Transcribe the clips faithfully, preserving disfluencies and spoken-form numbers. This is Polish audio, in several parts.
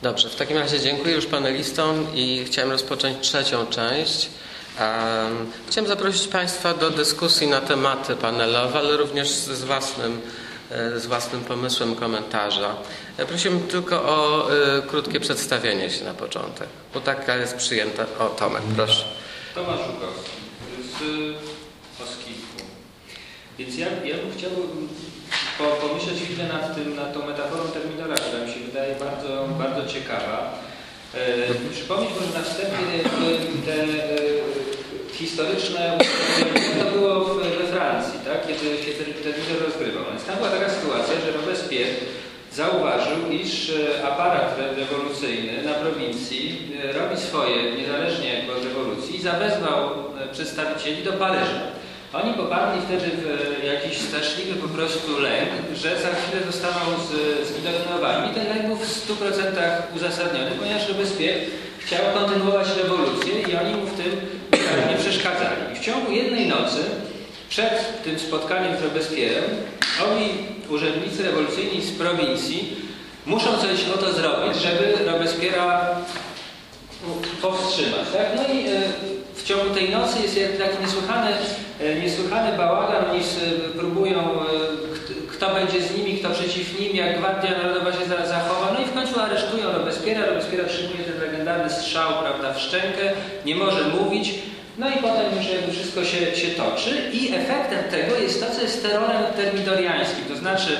Dobrze, w takim razie dziękuję już panelistom i chciałem rozpocząć trzecią część. Um, chciałem zaprosić Państwa do dyskusji na tematy panelowe, ale również z własnym, z własnym pomysłem komentarza. Prosiłbym tylko o y, krótkie przedstawienie się na początek, bo taka jest przyjęta. O, Tomek, proszę. Tomasz Żukowski z Oskiku. Więc ja, ja bym chciał po, pomyśleć chwilę nad, tym, nad tą metaforą terminora, która mi się wydaje bardzo, bardzo ciekawa. E, przypomnieć może na wstępie te e, historyczne to było we Francji, tak? kiedy, kiedy terminor rozgrywał. Więc tam była taka sytuacja, że Robespierre zauważył, iż aparat rewolucyjny na prowincji robi swoje, niezależnie od rewolucji, i zawezwał przedstawicieli do Paryża. Oni popadli wtedy w jakiś straszliwy po prostu lęk, że za chwilę zostaną zgilotynowani. Ten lęk był w stu procentach uzasadniony, ponieważ Robespierre chciał kontynuować rewolucję i oni mu w tym nie przeszkadzali. I w ciągu jednej nocy, przed tym spotkaniem z Robespierrem, oni, urzędnicy rewolucyjni z prowincji, muszą coś o to zrobić, żeby Robespierra powstrzymać. Tak? No i w ciągu tej nocy jest taki niesłychany, niesłychany bałagan. Oni próbują, kto będzie z nimi, kto przeciw nim, jak Gwardia Narodowa się zachowa. No i w końcu aresztują Robespierra. Robespierra przyjmuje ten legendarny strzał, prawda, w szczękę, nie może mówić. No i potem już jakby wszystko się, się toczy i efektem tego jest to, co jest terrorem termidoriańskim. To znaczy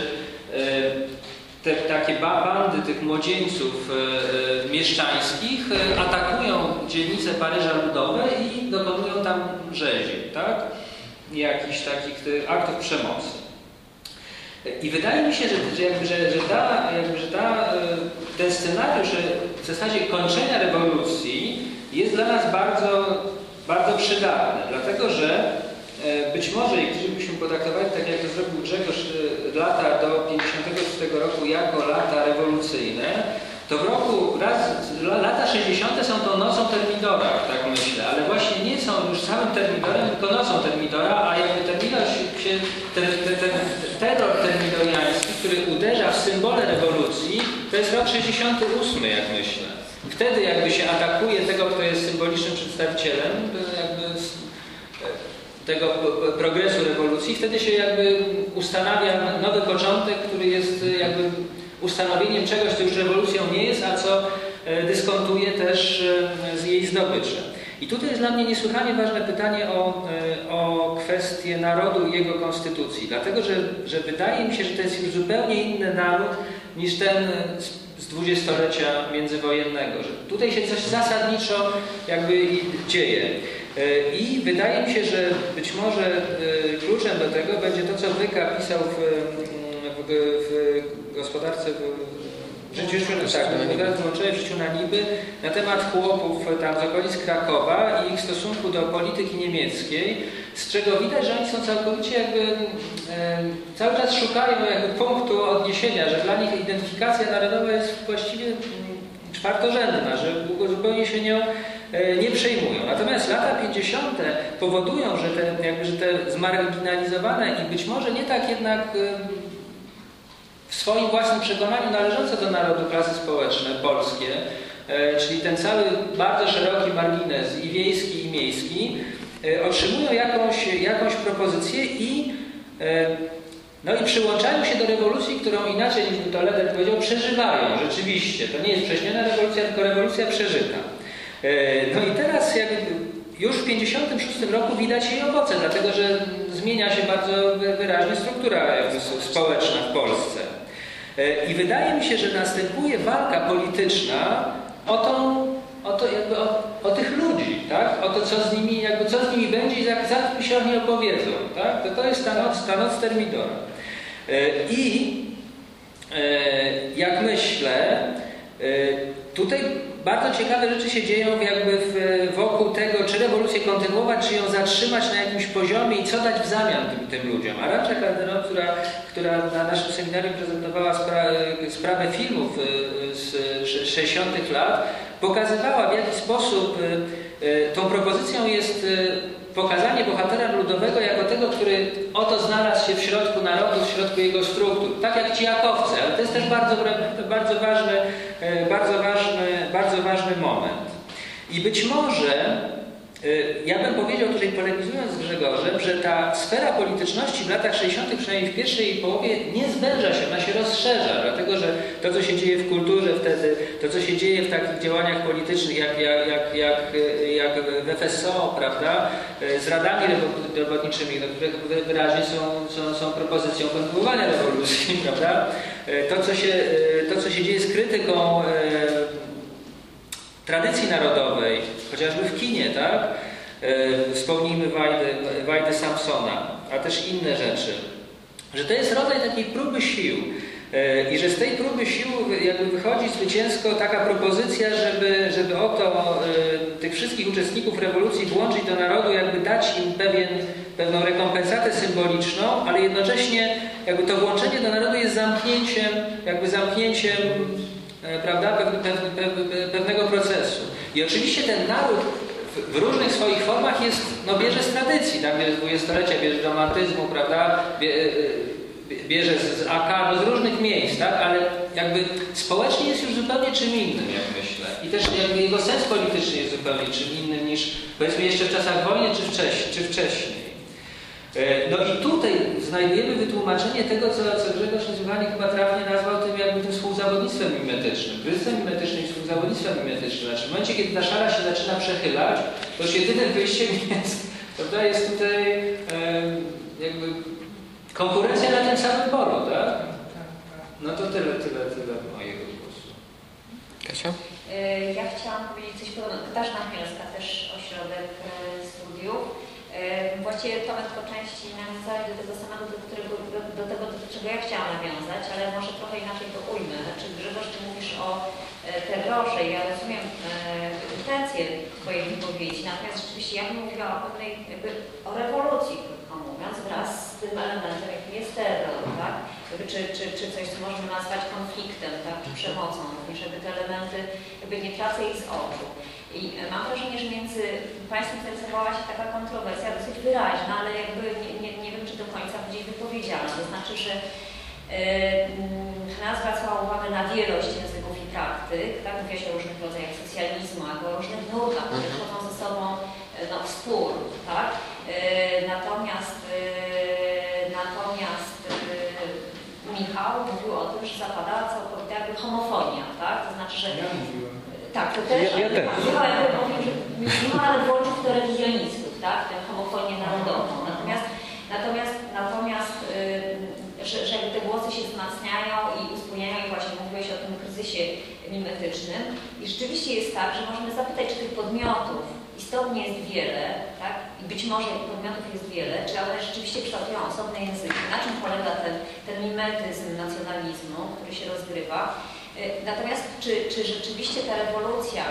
te takie bandy tych młodzieńców e, mieszczańskich e, atakują dzielnice Paryża Ludowe i dokonują tam rzezi, tak? Jakichś takich e, aktów przemocy. I wydaje mi się, że, że, jakby, że, że, ta, jakby, że ta, e, ten scenariusz w zasadzie kończenia rewolucji jest dla nas bardzo, bardzo przydatny, dlatego że być może, jeżeli byśmy potraktowali, tak jak to zrobił Grzegorz, lata do pięćdziesiątego szóstego roku jako lata rewolucyjne, to w roku, raz, lata sześćdziesiąte są tą nocą termidora, tak myślę, ale właśnie nie są już samym termidorem, tylko nocą termidora, a jakby termidor się, ten, ten, ten terror termidoriański, który uderza w symbole rewolucji, to jest rok sześćdziesiąty ósmy, jak myślę. Wtedy jakby się atakuje tego, kto jest symbolicznym przedstawicielem, jakby tego progresu rewolucji, wtedy się jakby ustanawia nowy początek, który jest jakby ustanowieniem czegoś, co już rewolucją nie jest, a co dyskontuje też z jej zdobyczem. I tutaj jest dla mnie niesłychanie ważne pytanie o, o kwestię narodu i jego konstytucji, dlatego że, że wydaje mi się, że to jest już zupełnie inny naród niż ten z dwudziestolecia międzywojennego, że tutaj się coś zasadniczo jakby dzieje. I wydaje mi się, że być może kluczem do tego będzie to, co Wyka pisał w, w, w gospodarce, w życiu, tak, w życiu na Niby, na temat chłopów tam z okolic Krakowa i ich stosunku do polityki niemieckiej, z czego widać, że oni są całkowicie jakby e, cały czas szukają jakby punktu odniesienia, że dla nich identyfikacja narodowa jest właściwie czwartorzędna, że zupełnie się nią nie przejmują. Natomiast lata pięćdziesiąte powodują, że te, jakby, że te zmarginalizowane i być może nie tak jednak w swoim własnym przekonaniu należące do narodu klasy społeczne polskie, czyli ten cały bardzo szeroki margines i wiejski, i miejski, otrzymują jakąś, jakąś propozycję i no i przyłączają się do rewolucji, którą inaczej niż Toledo powiedział, przeżywają rzeczywiście. To nie jest prześniona rewolucja, tylko rewolucja przeżyta. No i teraz jakby już w pięćdziesiątym szóstym roku widać jej owoce, dlatego że zmienia się bardzo wyraźnie struktura jakby społeczna w Polsce. I wydaje mi się, że następuje walka polityczna o, tą, o, to jakby o, o tych ludzi, tak? O to, co z nimi, jakby co z nimi będzie i za, za kim się oni opowiedzą. Tak? To, to jest ta noc, ta noc termidora. I jak myślę, tutaj bardzo ciekawe rzeczy się dzieją jakby w, wokół tego, czy rewolucję kontynuować, czy ją zatrzymać na jakimś poziomie i co dać w zamian tym, tym ludziom. Arantxa Calderón, która, która na naszym seminarium prezentowała spra sprawę filmów z sześćdziesiątych lat, pokazywała, w jaki sposób tą propozycją jest pokazanie bohatera ludowego jako tego, który oto znalazł się w środku narodu, w środku jego struktur. Tak jak ci jakowcy, ale to jest też bardzo, bardzo, ważny, bardzo, ważny, bardzo ważny moment. I być może, ja bym powiedział tutaj polemizując z Grzegorzem, że ta sfera polityczności w latach sześćdziesiątych, przynajmniej w pierwszej jej połowie, nie zwęża się, ona się rozszerza, dlatego że to, co się dzieje w kulturze wtedy, to, co się dzieje w takich działaniach politycznych, jak, jak, jak, jak, jak w F S O, prawda, z radami robotniczymi, które wyraźnie są, są, są propozycją kontynuowania rewolucji, prawda, to, co się, to, co się dzieje z krytyką tradycji narodowej, chociażby w kinie, tak? E, wspomnijmy Wajdy, Wajdy Samsona, a też inne rzeczy. Że to jest rodzaj takiej próby sił e, i że z tej próby sił jakby wychodzi zwycięsko taka propozycja, żeby, żeby oto e, tych wszystkich uczestników rewolucji włączyć do narodu, jakby dać im pewien, pewną rekompensatę symboliczną, ale jednocześnie jakby to włączenie do narodu jest zamknięciem, jakby zamknięciem prawda, pewnego procesu. I oczywiście ten naród w różnych swoich formach jest, no bierze z tradycji, tak, bierze z dwudziestolecia, bierze z romantyzmu, prawda, bierze z A K, no z różnych miejsc, tak, ale jakby społecznie jest już zupełnie czym innym, jak myślę. I też jakby jego sens polityczny jest zupełnie czym innym niż, powiedzmy, jeszcze w czasach wojny czy wcześniej. Czy wcześniej. No i tutaj znajdujemy wytłumaczenie tego, co, co Grzegorz niesłychanie chyba trafnie nazwał tym jakby tym współzawodnictwem mimetycznym. Kryzysem mimetycznym i współzawodnictwem mimetycznym. Znaczy w momencie, kiedy ta szara się zaczyna przechylać, to już jedynym wyjściem jest, prawda, jest tutaj e, jakby konkurencja na tym samym polu, tak? No to tyle, tyle, tyle mojego głosu. Kasia? Ja chciałam powiedzieć coś podobnego. Katarzyna Chmielska, też ośrodek studiów. Właściwie Tomek po części nawiązali do tego samego, do, którego, do, do tego, do czego ja chciałam nawiązać, ale może trochę inaczej to ujmę. Znaczy, Grzegorz, ty mówisz o e, terrorze i ja rozumiem e, intencje twojej wypowiedzi, natomiast rzeczywiście ja bym mówiła o pewnej, jakby o rewolucji, krótko mówiąc, wraz z tym elementem, jakim jest terror, tak? Jakby, czy, czy, czy coś, co możemy nazwać konfliktem, tak? Czy przemocą, również jakby te elementy, jakby nie tracę ich z oczu. I mam wrażenie, że między Państwem zarysowała się taka kontrowersja dosyć wyraźna, ale jakby nie, nie, nie wiem, czy do końca będzie wypowiedziana. To znaczy, że yy, nas zwracała uwagę na wielość języków i praktyk, tak? Mówiła się o różnych rodzajach socjalizmu, albo o różnych nurtach, które wchodzą ze sobą no, w spór, tak? Yy, natomiast yy, natomiast yy, Michał mówił o tym, że zapadała całkowita jakby homofonia, tak? To znaczy, że ja mówiłem. Tak, to też. Ja, ja też. Michał włączył do rewizjonistów, tak? Tę homofonię narodową. Natomiast, natomiast, natomiast yy, że, że te głosy się wzmacniają i uspójniają i właśnie mówiłeś o tym kryzysie mimetycznym. I rzeczywiście jest tak, że możemy zapytać, czy tych podmiotów istotnie jest wiele, tak? I być może podmiotów jest wiele, czy one rzeczywiście kształtują osobne języki. Na czym polega ten, ten mimetyzm nacjonalizmu, który się rozgrywa? Natomiast czy, czy rzeczywiście ta rewolucja,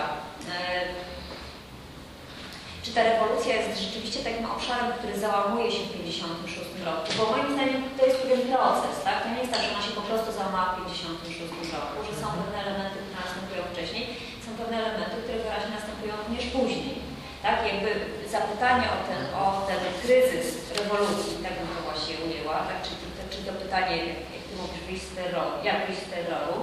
czy ta rewolucja jest rzeczywiście takim obszarem, który załamuje się w pięćdziesiątym szóstym roku? Bo moim zdaniem to jest pewien proces, tak? To nie jest tak, że ona się po prostu załamała w pięćdziesiątym szóstym roku, że są pewne elementy, które następują wcześniej, są pewne elementy, które wyraźnie następują również później. Tak? Jakby zapytanie o ten, o ten kryzys rewolucji, tak bym to właśnie ujęła, tak? Czy, czy, czy to pytanie, jak ty mówisz, wyjść z terroru, jak wyjść z terroru,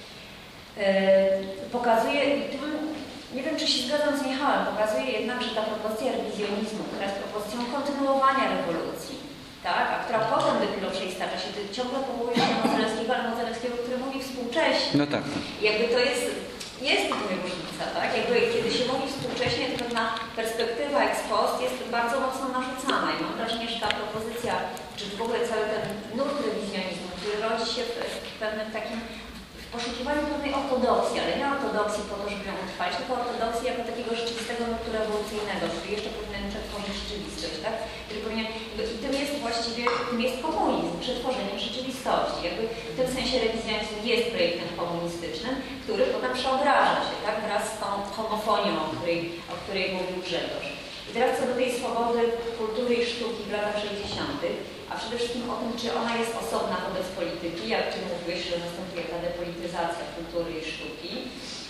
Yy, pokazuje, nie wiem, czy się zgadzam z Michałem, pokazuje jednak, że ta propozycja rewizjonizmu, która jest propozycją kontynuowania rewolucji, tak, a która potem dopiero przeistacza się, ciągle powołuje się na Modzelewskiego, ale Modzelewskiego, który mówi współcześnie. No tak. Jakby to jest, jest tutaj różnica, tak? Jakby kiedy się mówi współcześnie, to pewna perspektywa ex post jest bardzo mocno narzucana i mam wrażenie, że ta propozycja, czy w ogóle cały ten nurt rewizjonizmu, który rodzi się w, w pewnym takim w poszukiwaniu pewnej ortodoksji, ale nie ortodoksji po to, żeby ją utrwalić, tylko ortodoksji jako takiego rzeczywistego nurtu rewolucyjnego, który jeszcze powinien przetworzyć rzeczywistość, tak? Który powinien, i tym jest właściwie, tym jest komunizm, przetworzeniem rzeczywistości. Jakby w tym sensie rewizjonizm jest projektem komunistycznym, który potem przeobraża się, tak? Wraz z tą homofonią, o której, o której mówił Grzegorz. I teraz co do tej swobody kultury i sztuki w latach sześćdziesiątych, a przede wszystkim o tym, czy ona jest osobna wobec polityki, jak Ty mówiłeś, że następuje ta depolityzacja kultury i sztuki,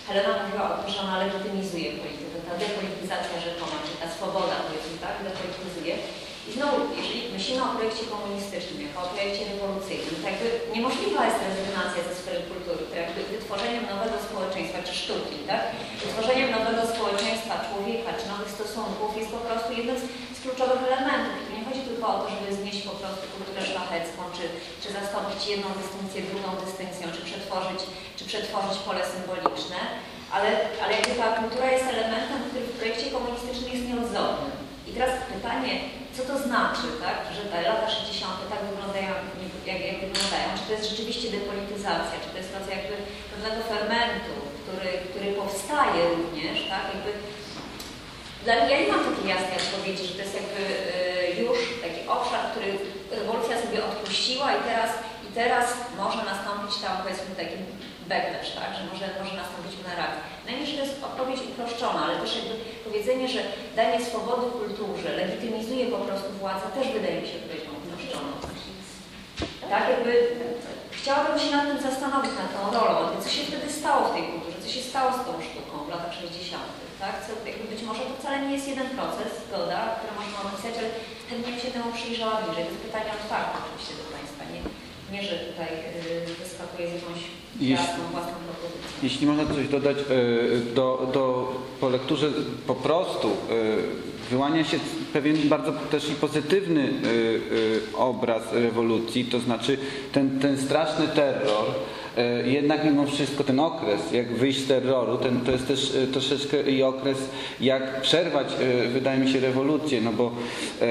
Helena mówiła o tym, że ona legitymizuje politykę, ta depolityzacja rzekoma, czy ta swoboda, powiedzmy tak, depolityzuje. I znowu, jeżeli myślimy o projekcie komunistycznym, jako o projekcie rewolucyjnym, to jakby niemożliwa jest rezygnacja ze sfery kultury, to jakby wytworzeniem nowego społeczeństwa, czy sztuki, tak? Wytworzeniem nowego społeczeństwa, człowieka, czy nowych stosunków jest po prostu jednym z, z kluczowych elementów. I tu nie chodzi tylko o to, żeby znieść po prostu kulturę szlachecką, czy, czy zastąpić jedną dystynkcję drugą dystynkcją, czy przetworzyć, czy przetworzyć pole symboliczne, ale, ale jakby ta kultura jest elementem, który w projekcie komunistycznym jest nieodzowny. I teraz pytanie, co to znaczy, tak, że te lata sześćdziesiąte tak wyglądają, jak, jak wyglądają? Czy to jest rzeczywiście depolityzacja, czy to jest rodzaj jakby pewnego fermentu, który, który powstaje również, tak, jakby... Dla mnie, ja nie mam takiej jasnej odpowiedzi, że to jest jakby y, już taki obszar, który rewolucja sobie odpuściła i teraz, i teraz może nastąpić tam, powiedzmy, taki backlash, tak, że może, może nastąpić reakcja. Najmniej, że to jest odpowiedź uproszczona, ale też jakby powiedzenie, że danie swobody kulturze legitymizuje po prostu władzę, też wydaje mi się odpowiedzią uproszczoną. Tak, jakby chciałabym się nad tym zastanowić, nad tą rolą, co się wtedy stało w tej kulturze, co się stało z tą sztuką w latach sześćdziesiątych. Tak? Co, jakby być może to wcale nie jest jeden proces, zgoda, który można opisać, ale chętnie się temu przyjrzała bliżej. To jest pytanie otwarte oczywiście do Państwa, nie, nie że tutaj yy, wyskakuje z jakąś jasną, własną propozycją. Jeśli można coś dodać, do, do, po lekturze po prostu wyłania się pewien bardzo też i pozytywny obraz rewolucji, to znaczy ten, ten straszny terror, jednak mimo wszystko ten okres, jak wyjść z terroru, ten, to jest też troszeczkę i okres, jak przerwać, wydaje mi się, rewolucję, no bo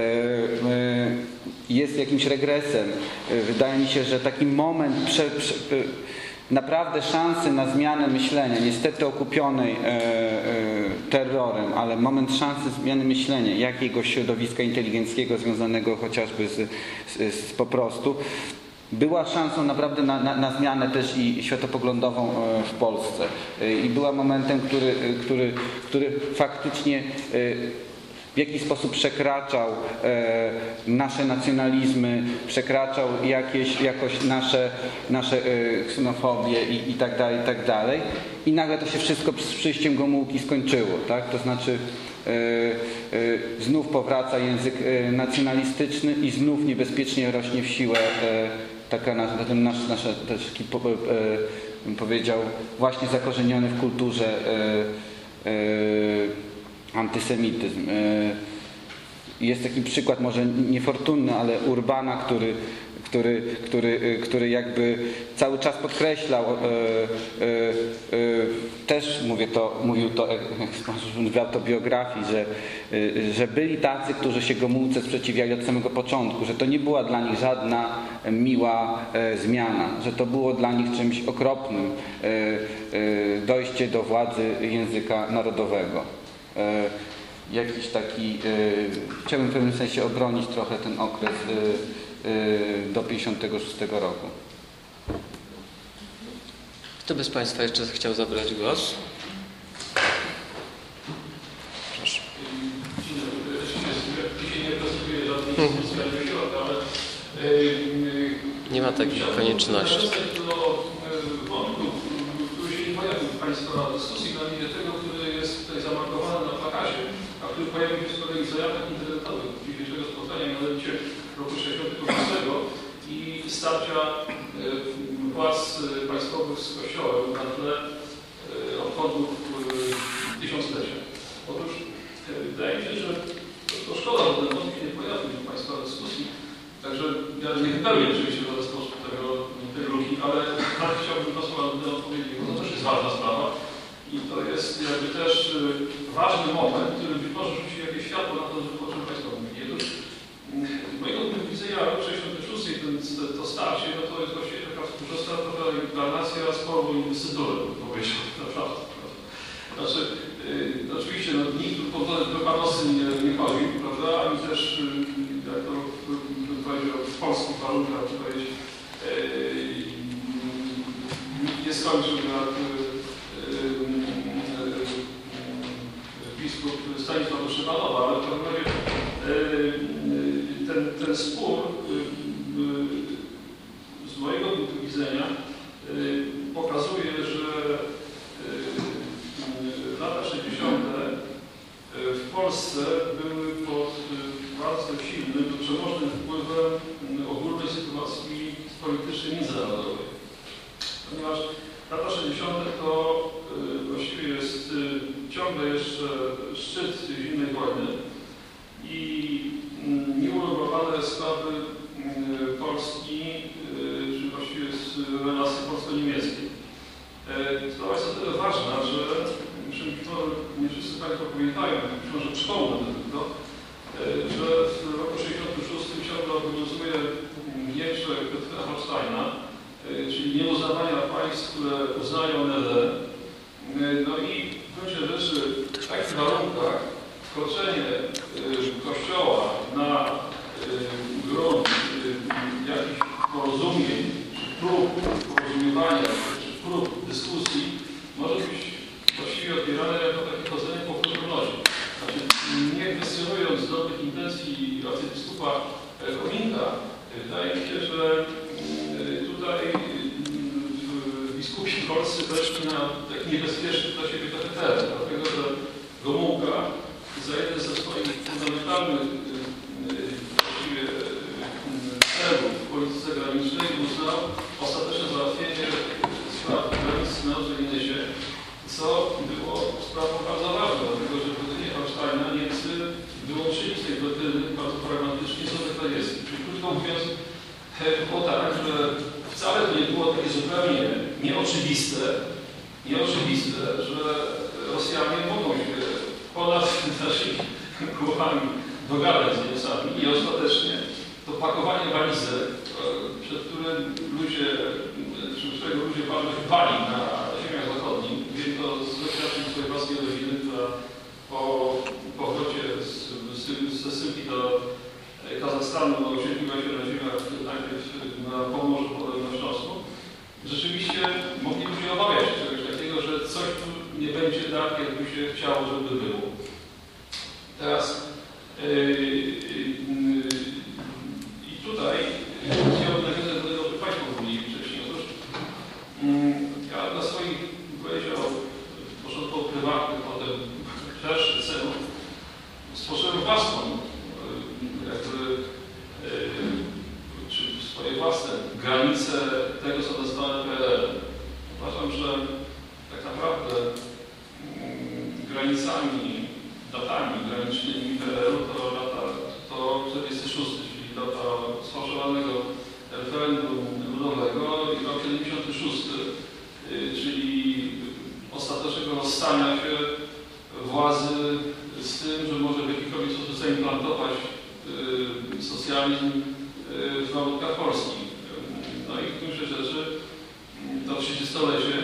jest jakimś regresem. Wydaje mi się, że taki moment prze, prze, naprawdę szansy na zmianę myślenia, niestety okupionej e, e, terrorem, ale moment szansy zmiany myślenia jakiegoś środowiska inteligenckiego związanego chociażby z, z, z po prostu, była szansą naprawdę na, na, na zmianę też i światopoglądową w Polsce. I była momentem, który, który, który faktycznie w jakiś sposób przekraczał e, nasze nacjonalizmy, przekraczał jakieś, jakoś nasze, nasze e, ksenofobie i, i tak dalej, i tak dalej. I nagle to się wszystko z przyjściem Gomułki skończyło, tak? To znaczy e, e, znów powraca język e, nacjonalistyczny i znów niebezpiecznie rośnie w siłę e, taka nasza, ten nasz, nasza też taki, e, bym powiedział, właśnie zakorzeniony w kulturze e, e, antysemityzm. Jest taki przykład, może niefortunny, ale Urbana, który, który, który, który jakby cały czas podkreślał, e, e, e, też mówię to, mówił to w autobiografii, że, e, że byli tacy, którzy się Gomułce sprzeciwiali od samego początku, że to nie była dla nich żadna miła e, zmiana, że to było dla nich czymś okropnym, e, e, dojście do władzy języka narodowego. Jakiś taki, chciałbym w pewnym sensie obronić trochę ten okres do pięćdziesiątego szóstego roku. Kto by z Państwa jeszcze chciał zabrać głos? Proszę. Nie ma takiej konieczności. Państwa dyskusji na linie tego, który jest tutaj zamarkowany na plakacie, a który pojawił się z kolei w zajawach internetowych dzisiejszego spotkania, mianowicie roku sześćdziesiątego szóstego i starcia władz państwowych z Kościołem na tle obchodów tysiąclecia. Otóż wydaje mi się, że to szkoda, że ten wątek się nie pojawił w Państwa dyskusji, także ja nie wypełnię oczywiście w żaden sposób tego, tej luki, ale, ale chciałbym to słowa odpowiedzieć, bo to też jest ważna sprawa i to jest jakby też ważny moment, który być może rzuci jakieś światło na to, o czym Państwo mówili. Otóż z mojego punktu widzenia rok sześćdziesiąty szósty i to starcie, no to jest właściwie taka współczesna trochę inkarnacja sporu inwestytury, bym powiedział, naprawdę. Znaczy, yy, oczywiście no, nikt do panosy nie, nie chodził, prawda, ani też, yy, jak to bym powiedział, w polskich warunkach, czy powiedzieć, yy, nikt nie skończył jak yy, yy, biskup Stanisław Szybanowa, ale w każdym razie yy, ten, ten spór yy, z mojego punktu widzenia yy, pokazuje, że yy, ciągle jeszcze szczyt zimnej wojny i nieuregulowane sprawy Polski, czy właściwie z relacji polsko-niemieckiej. Sprawa jest o tyle ważna, że nie wszyscy Państwo pamiętają, może przypomnę tylko, że w roku tysiąc dziewięćset sześćdziesiątym szóstym ciągle obowiązuje w Niemczech doktrina Holsteina, czyli nieuznawania państw, które uznają N R D. No i w gruncie rzeczy w takich warunkach wkroczenie Kościoła na grunt jakichś porozumień, czy prób porozumiewania, czy prób dyskusji może być właściwie odbierane jako takie chodzenie po kulturnocie. Znaczy, nie kwestionując dobrych intencji arcybiskupa Kominka, wydaje mi się, że tutaj biskupi polscy weszli na taki niebezpieczny dla siebie trochę teren, dlatego że Gomułka za jeden ze swoich fundamentalnych właściwie celów w polityce granicznej uznał ostateczne załatwienie spraw granic na Odrzeniesie, co było sprawą bardzo ważną, dlatego że w doktrynie Holsteina Niemcy wyłączyli z tej doktryny bardzo pragmatycznie, co to jest. Czyli krótko mówiąc, było tak, że wcale to nie było takie zupełnie nieoczywiste, nieoczywiste, że Rosjanie mogą się ponad naszymi głowami dogadać z Niemcami i ostatecznie to pakowanie walizek, przed którym ludzie, przed którego ludzie bardzo się bali na ziemiach zachodnich. Wiem to z doświadczeń swojej własnej rodziny, która po powrocie z, z, ze Syrii do Kazachstanu osiedliła się na ziemiach najpierw na Pomorzu, potem na Śląsku. Rzeczywiście mogli ludzie obawiać się czegoś takiego, że coś tu nie będzie tak, jakby się chciało, żeby było. Teraz yy, yy, i tutaj chciałbym nawiązać do tego, o czym Państwo mówili wcześniej. Otóż yy, ja dla swoich, powiedział, początkowo prywatnych, potem szerszych celów stworzyłem własną, yy, jakby, yy, czy swoje własne granice tego, co nazywamy P R L. Uważam, że tak naprawdę yy, granicami, datami granicznymi P R L-u to lata to czterdziesty szósty, czyli data sfałszowanego referendum ludowego i rok siedemdziesiąty szósty, czyli ostatecznego rozstania się władzy z tym, że może w jakikolwiek sposób zaimplantować socjalizm w warunkach polskich. No i w gruncie rzeczy to trzydziestolecie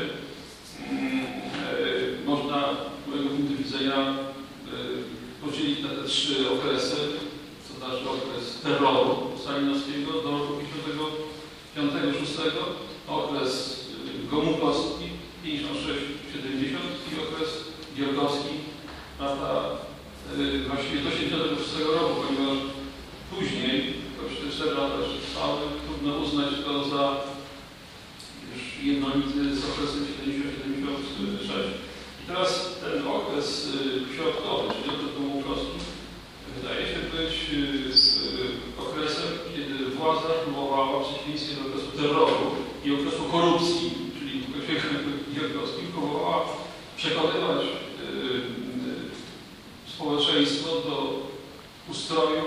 można z mojego punktu widzenia podzielić na te trzy okresy, to znaczy okres terroru stalinowskiego do roku pięćdziesiątego piątego szóstego, okres gomułkowski pięćdziesiąt sześć siedemdziesiąt i okres gierkowski lata właściwie do siedemdziesiątego szóstego roku, ponieważ później, choć te cztery lata jeszcze trwały, trudno uznać to za już jednolity z okresem siedemdziesiąt siedemdziesiąt sześć. I teraz ten okres środkowy, czyli okres gomułkowski, wydaje się być okresem, kiedy władza próbowała w przeciwieństwie do okresu terroru i okresu korupcji, czyli w okresie gierkowskim, próbowała przekonywać społeczeństwo do ustroju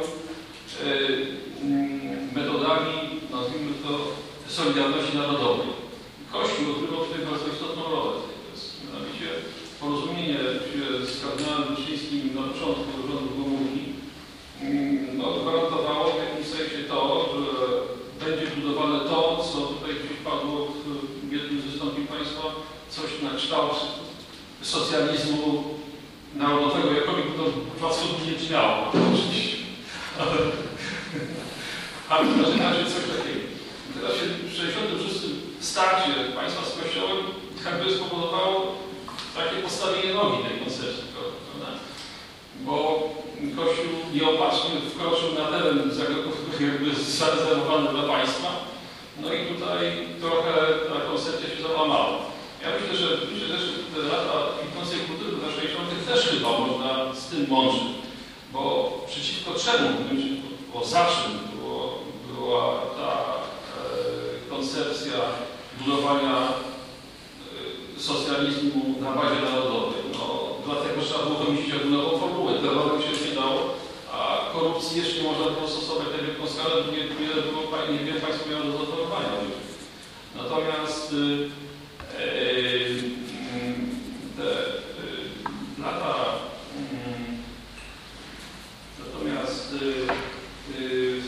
metodami, nazwijmy to, solidarności narodowej. Kościół odgrywał tutaj bardzo istotną rolę. Mianowicie porozumienie z kardynałem Wyszyńskim na początku rządu Gomułki no, gwarantowało w jakimś sensie to, że będzie budowane to, co tutaj gdzieś padło w jednym ze wystąpień Państwa, coś na kształt socjalizmu narodowego, jakoby to absolutnie nie brzmiało, oczywiście. Ale, ale w każdym razie coś takiego. Teraz się w sześćdziesiątym szóstym starcie państwa z Kościołem jakby spowodowało takie postawienie nogi tej koncepcji, prawda? Bo Kościół nieopatrznie wkroczył na teren jakby zarezerwowany dla państwa, no i tutaj trochę ta koncepcja się załamała. Ja myślę, że, myślę, że te lata kwitnącej kultury lat sześćdziesiątych też chyba można z tym łączyć, bo przeciwko czemu, bo za czym było, była ta e, koncepcja budowania e, socjalizmu na bazie narodowej? No, dlatego, że trzeba było wymyślić jakby nową formułę. Terroru się nie dało, a korupcji jeszcze nie można było stosować tak wielką skalę, bo nie, nie, było, nie wiele państw miało do zaoferowania. Natomiast yy, yy, te yy, lata, yy, natomiast yy, yy,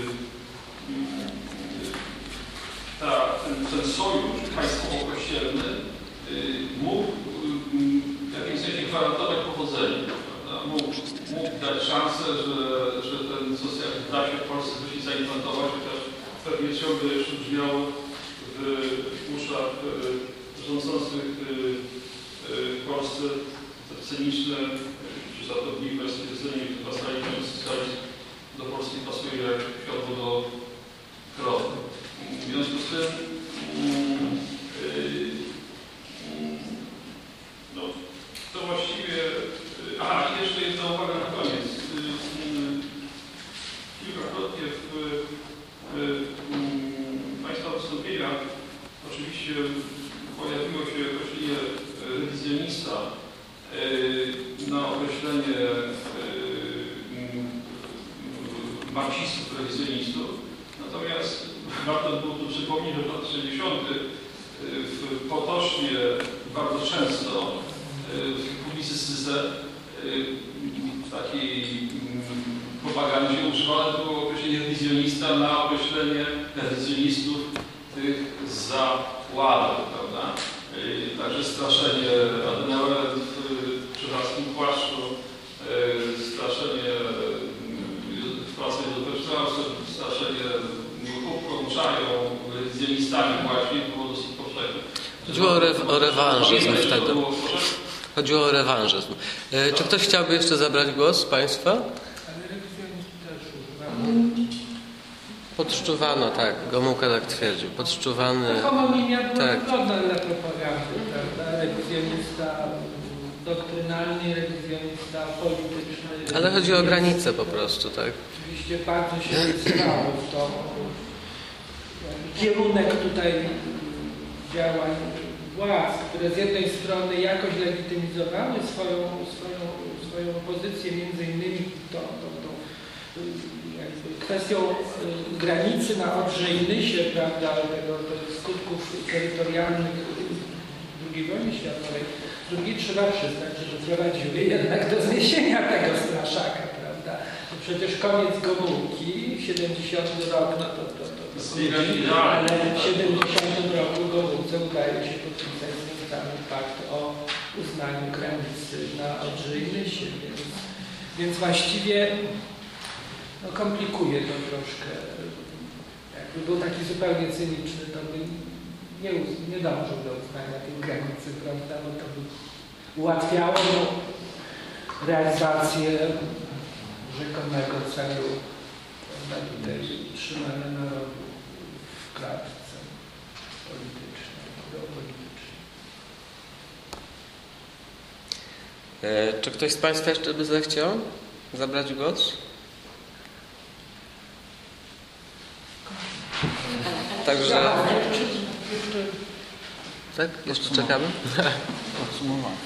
ta, ten, ten sojusz państwowo-kościelny yy, mógł yy, w jakimś sensie gwarantować powodzenie. Mógł, mógł dać szansę, że, że ten socjalizm da się w Polsce coś zaimplantować, chociaż pewnie ciągle jeszcze brzmiało w uszach rządzących w Polsce te cyniczne czy żartobliwe stwierdzenie, że pasali socjalizm do Polski pasuje jak światło do krowy. W związku z tym no, to właściwie... Aha, i jeszcze jedna uwaga na koniec. Kilkakrotnie w, w, w Państwa wystąpieniach oczywiście pojawiło się określenie rewizjonista na określenie marksistów, rewizjonistów. Natomiast warto było tu przypomnieć, że w latach sześćdziesiątych w potocznie bardzo często w publicystyce w takiej propagandzie używane było określenie rewizjonista na określenie rewizjonistów tych za ładem, prawda? Także straszenie Adenauer w czerwaskim płaszczu, straszenie Francja Józef Straussem, straszenie Kubką, Czają, rewizjonistami właśnie było dosyć powszechne. Chodziło o, re o rewanżyzm wtedy. Chodziło o rewanżyzm. E, czy ktoś chciałby jeszcze zabrać głos z Państwa? Ale rewizjonizm też używano. Podszczuwano, tak. Gomułka tak twierdził. Podszczuwany... Homonimia była tak. wygodna dla propagandy, prawda? Rewizjonista doktrynalny, rewizjonista polityczny. Ale chodzi o granice po prostu, tak? Oczywiście bardzo się wpisywało w to. Kierunek tutaj działań władz, które z jednej strony jakoś legitymizowały swoją, swoją, swoją pozycję, między innymi tą, tą, tą jakby kwestią granicy na Odrze i Nysie, prawda, tego, tego skutków terytorialnych drugiej wojny światowej. Drugi trzeba przyznać, że doprowadziły jednak do zniesienia tego straszaka, prawda. To przecież koniec Gomułki, siedemdziesiąty rok, no to, to, to, to ale w siedemdziesiątym roku Gomułce udaje się podpisać związany pakt o uznaniu granicy na Odrze i Nysie, więc, więc właściwie no, komplikuje to troszkę. Jakby był taki zupełnie cyniczny, to by nie, nie dążył do uznania tej granicy, prawda, bo to by ułatwiało mu realizację rzekomego celu, prawda, tutaj trzymania narodu w klatce politycznej, geopolitycznej. E, czy ktoś z Państwa jeszcze by zechciał zabrać głos? Także... Tak? Jeszcze czekamy? Podsumowanie.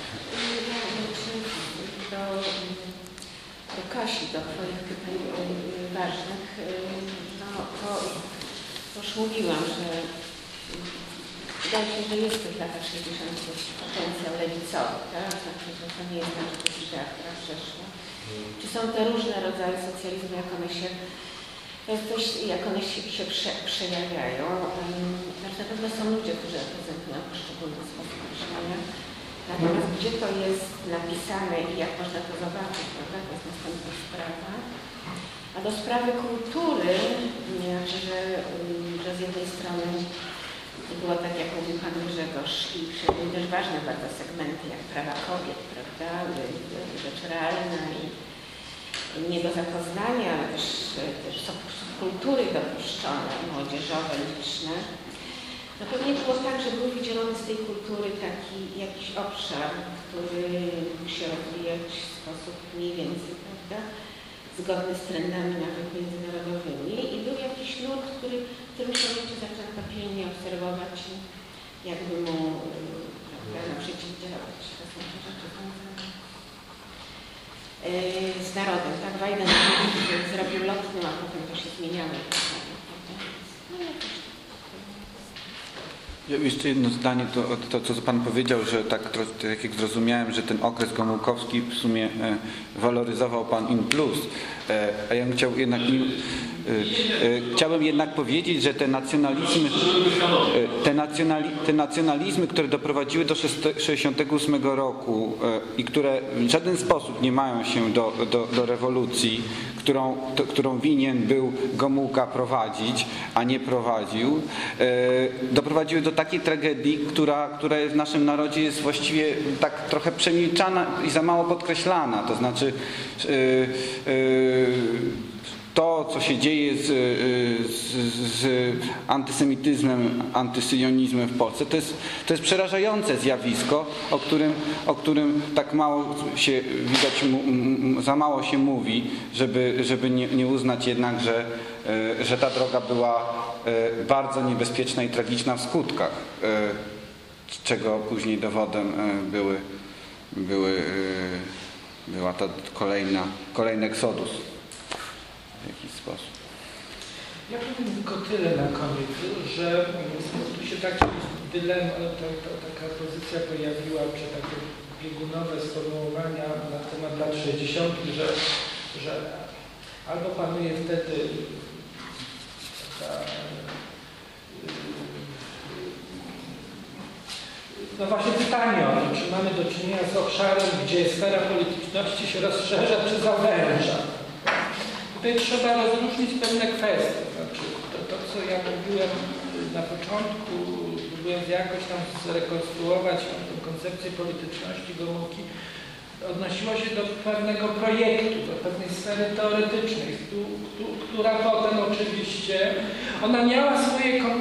Do, do Kasi, do Twoich pytań ważnych, no to, to już mówiłam, że wydaje się, że jest w latach sześćdziesiątych potencjał lewicowy, tak? Znaczy, że to nie jest tak, że to jest idea, która przeszła. Czy są te różne rodzaje socjalizmu, jak one się Coś, jak one się, się prze, przejawiają. Znaczy, na pewno są ludzie, którzy reprezentują poszczególny sposób myślenia. Natomiast gdzie to jest napisane i jak można to zobaczyć, prawda? To jest następna sprawa. A do sprawy kultury, znaczy, że, że z jednej strony było tak, jak mówił Pan Grzegorz, i były też ważne bardzo segmenty, jak prawa kobiet, prawda? Rzecz realna i nie do zapoznania, ale też, też subkultury dopuszczone, młodzieżowe, liczne. No pewnie było tak, że był wydzielony z tej kultury taki jakiś obszar, który mógł się rozwijać w sposób mniej więcej, prawda, zgodny z trendami nawet międzynarodowymi i był jakiś nurt, który w którym się ludzie zaczęto pilnie obserwować i jakby mu, prawda, no, przeciwdziałać. To są te rzeczy związane. z narodem, tak? Biden zrobił lotnym, a potem to się zmieniało. No jakoś Ja jeszcze jedno zdanie, to, to co Pan powiedział, że tak, tak jak zrozumiałem, że ten okres gomułkowski w sumie e, waloryzował Pan in plus, e, a ja bym chciał jednak, e, e, chciałbym jednak powiedzieć, że te nacjonalizmy, e, te, nacjonali, te nacjonalizmy, które doprowadziły do sześćdziesiątego ósmego roku e, i które w żaden sposób nie mają się do, do, do rewolucji, którą, to, którą winien był Gomułka prowadzić, a nie prowadził, e, doprowadziły do takiej tragedii, która, która w naszym narodzie jest właściwie tak trochę przemilczana i za mało podkreślana. To znaczy yy, yy, to, co się dzieje z, z, z antysemityzmem, antysyjonizmem w Polsce, to jest, to jest przerażające zjawisko, o którym, o którym tak mało się widać, za mało się mówi, żeby, żeby nie, nie uznać jednak, że, że ta droga była bardzo niebezpieczna i tragiczna w skutkach, czego później dowodem były, były, była ta kolejna, kolejny eksodus w jakiś sposób. Ja powiem tylko tyle na koniec, że tu się taki dylemat, ta, ta, taka pozycja pojawiła, czy takie biegunowe sformułowania na temat lat sześćdziesiątych, że, że albo panuje wtedy ta, no właśnie pytanie o to, czy mamy do czynienia z obszarem, gdzie sfera polityczności się rozszerza, czy zawęża. Tutaj trzeba rozróżnić pewne kwestie. Znaczy, to, to, co ja mówiłem na początku, próbując jakoś tam zrekonstruować tę koncepcję polityczności Gomułki, odnosiło się do pewnego projektu, do pewnej sfery teoretycznej, która potem oczywiście, ona miała swoje kon,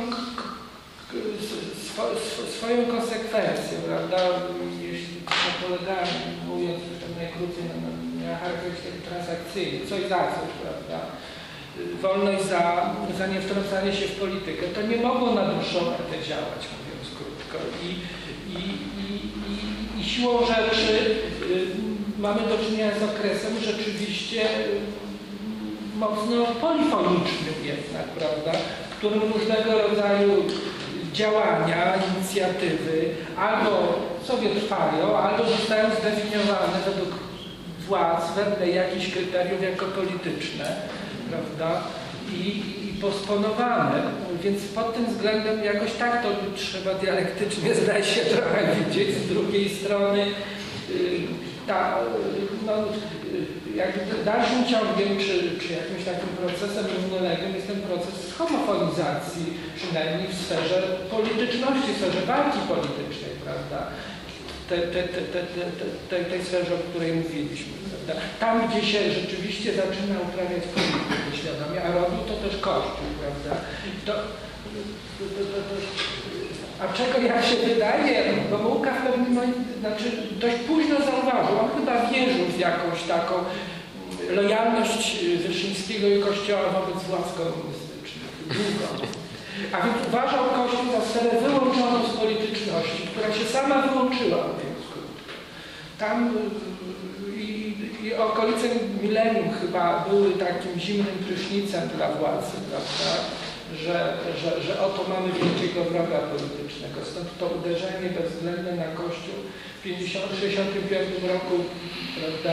swo, swoją konsekwencję, prawda, jeśli to polegała, mówiąc najkrócej, na, na charakterystyce transakcyjnej, coś za coś, prawda, wolność za, za niewtrącanie się w politykę, to nie mogło na dłuższą metę działać, mówiąc krótko. I, i, i, i, i siłą rzeczy y, mamy do czynienia z okresem rzeczywiście y, mocno polifonicznym jednak, prawda, w którym różnego rodzaju działania, inicjatywy albo sobie trwają, albo zostają zdefiniowane według władz, wedle jakichś kryteriów jako polityczne, prawda, i, i posponowane. Więc pod tym względem jakoś tak to trzeba dialektycznie, zdaje się, trochę widzieć. Z drugiej strony ta, no, jakby dalszym ciągiem, czy, czy jakimś takim procesem równoległym jest ten proces homofonizacji, przynajmniej w sferze polityczności, w sferze walki politycznej, prawda? Te, te, te, te, te, te, tej sferze, o której mówiliśmy, prawda? Tam, gdzie się rzeczywiście zaczyna uprawiać politykę świadomie, a robił to też Kościół, prawda? To, to, to, to, to, a czego, jak się wydaje, Gomułka w pewnym momencie, znaczy dość późno zauważył, on chyba wierzył w jakąś taką lojalność Wyszyńskiego i Kościoła wobec władz komunistycznych. Długo. A więc uważał Kościół za sferę wyłączoną z polityczności, która się sama wyłączyła, mówiąc krótko. Tam i, i okolice milenium chyba były takim zimnym prysznicem dla władzy, prawda? Że, że, że oto mamy wielkiego wroga politycznego. Stąd to uderzenie bezwzględne na Kościół w tysiąc dziewięćset sześćdziesiątym piątym roku, prawda,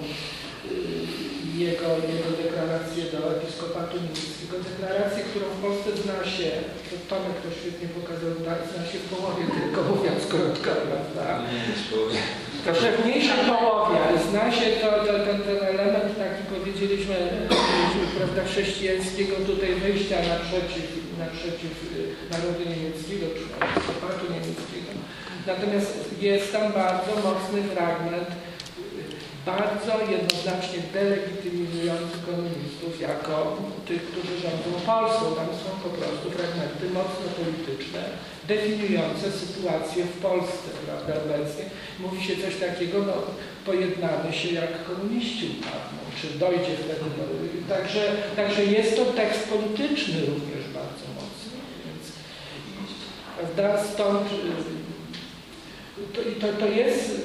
jego, jego deklarację do episkopatu niemieckiego, deklarację, którą w Polsce zna się, to Tomek to świetnie pokazał, zna się w połowie, tylko mówiąc krótko, prawda? To pewniejsza połowie, ale zna się to, to, ten, ten element taki, powiedzieliśmy, prawda, chrześcijańskiego tutaj wyjścia naprzeciw, naprzeciw narodu niemieckiego, czy episkopatu niemieckiego. Natomiast jest tam bardzo mocny fragment, bardzo jednoznacznie delegitymizujący komunistów jako tych, którzy rządzą Polską. Tam są po prostu fragmenty mocno polityczne, definiujące sytuację w Polsce, prawda, obecnie. Mówi się coś takiego, no, pojednamy się jak komuniści upadną, czy dojdzie wtedy do... Także, także jest to tekst polityczny również bardzo mocno. Więc, prawda, stąd to, to, to jest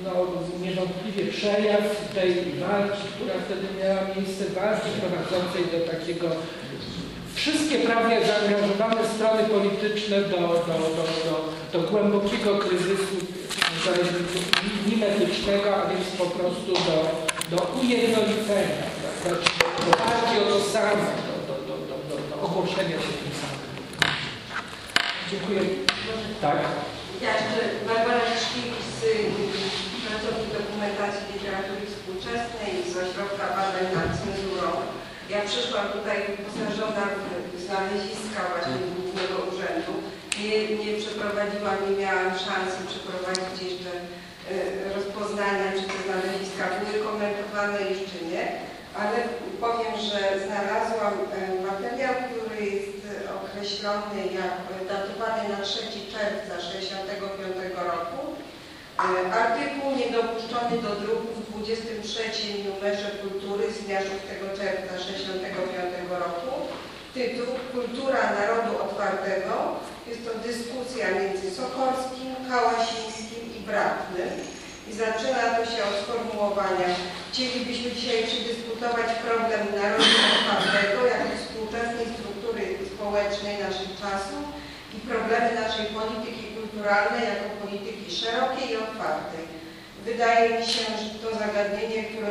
no, niewątpliwie przejaw tej walki, która wtedy miała miejsce, walki prowadzącej do takiego, wszystkie prawie zaangażowane strony polityczne do, do, do, do, do głębokiego kryzysu mimetycznego, a więc po prostu do, do ujednolicenia, tak? Do bardziej o to samo, do, do, do, do, do, do ogłoszenia się tym samym. Dziękuję. Tak. Ja, że Barbara Szkiewicz z pracowni dokumentacji literatury współczesnej z Ośrodka Badań nad Cenzurą. Ja przyszłam tutaj wyposażona w znaleziska właśnie Głównego Urzędu. Nie, nie przeprowadziłam, nie miałam szansy przeprowadzić jeszcze rozpoznania, czy te znaleziska były komentowane jeszcze nie, ale powiem, że znalazłam materiał, który jest określony jak datowany na trzeciego czerwca tysiąc dziewięćset sześćdziesiątego piątego roku. Artykuł niedopuszczony do druku w dwudziestym trzecim numerze Kultury z dnia szóstego czerwca tysiąc dziewięćset sześćdziesiątego piątego roku. Tytuł Kultura Narodu Otwartego. Jest to dyskusja między Sokolskim, Hałasińskim i Bratnym. I zaczyna to się od sformułowania: chcielibyśmy dzisiaj przedyskutować problem narodu otwartego jako współczesnej struktury społecznej naszych czasów i problemy naszej polityki kulturalnej jako polityki szerokiej i otwartej. Wydaje mi się, że to zagadnienie, które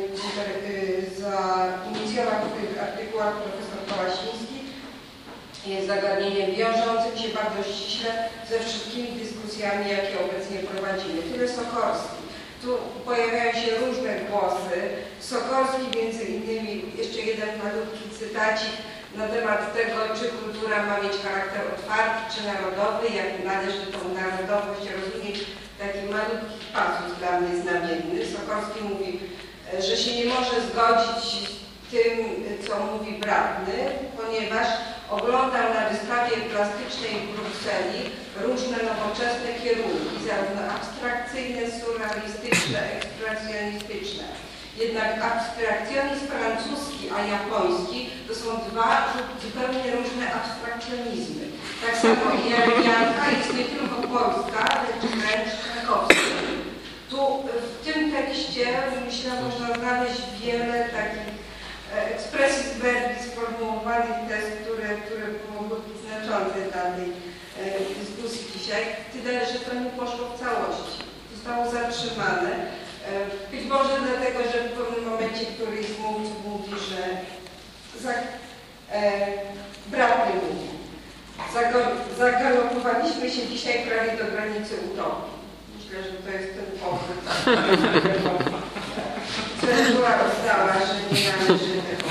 zainicjował w tych artykułach profesor Hałasiński, jest zagadnieniem wiążącym się bardzo ściśle ze wszystkimi dyskusjami, jakie obecnie prowadzimy. Tyle Sokolski. Tu pojawiają się różne głosy. Sokolski między innymi, jeszcze jeden malutki cytacik na temat tego, czy kultura ma mieć charakter otwarty czy narodowy, jak należy tą narodowość rozumieć. Taki malutki pasus dla mnie znamienny. Sokolski mówi, że się nie może zgodzić z tym, co mówi Bratny, ponieważ oglądał na wystawie plastycznej w Brukseli różne nowoczesne kierunki, zarówno abstrakcyjne, surrealistyczne, ekspresjonistyczne. Jednak abstrakcjonizm francuski a japoński to są dwa zupełnie różne abstrakcjonizmy. Tak samo Jarmianka jest nie tylko polska, lecz wręcz krakowska. Tu w tym tekście, myślę, można znaleźć wiele takich expressis verbis sformułowanych tez, które, które mogły być znaczące dla tej e, dyskusji dzisiaj, tyle, że to nie poszło w całości. Zostało zatrzymane. E, być może dlatego, że w pewnym momencie któryś z mówców mówi, że za, e, Bratny mówi, zagalopowaliśmy się dzisiaj prawie do granicy utopii. Myślę, że to jest ten powód. Cenzura uznała, że nie należy tego.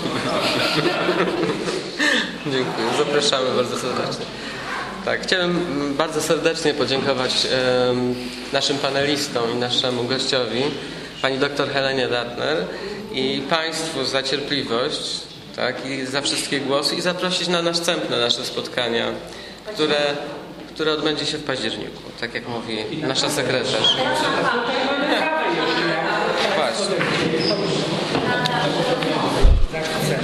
Dziękuję. Zapraszamy bardzo serdecznie. Tak, chciałem bardzo serdecznie podziękować um, naszym panelistom i naszemu gościowi, pani doktor Helenie Datner, i Państwu za cierpliwość, tak, i za wszystkie głosy, i zaprosić na następne nasze spotkania, które, które odbędzie się w październiku, tak jak mówi nasza sekretarz. Właśnie.